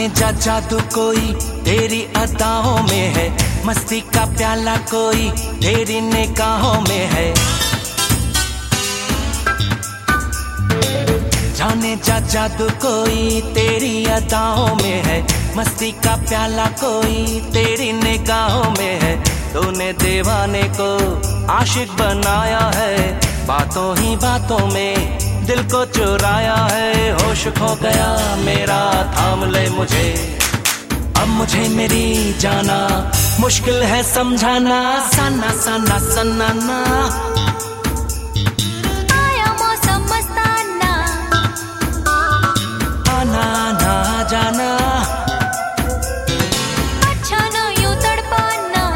जाने जा जादू कोई तेरी अदाओं में है, मस्ती का प्याला कोई तेरी निगाहों में है। जाने जा जादू कोई तेरी अदाओं में है, मस्ती का प्याला कोई तेरी निगाहों में है। तूने दीवाने को आशिक बनाया है, बातों ही बातों में दिल को चुराया है। होश खो गया मेरा, थाम ले मुझे, अब मुझे मेरी जाना मुश्किल है समझाना। सना सना सना ना आया मौसम मस्ताना, आना ना जाना, अच्छा ना यूं तड़पाना।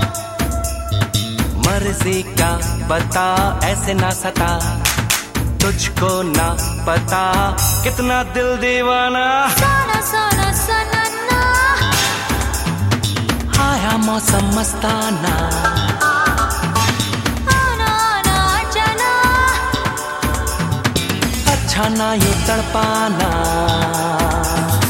मर्जी का बता ऐसे ना सता, तुझको ना पता कितना दिल दीवाना। सना सना सना ना आया मौसम मस्ताना, आना ना जाना, अच्छा ना यूं तड़पाना।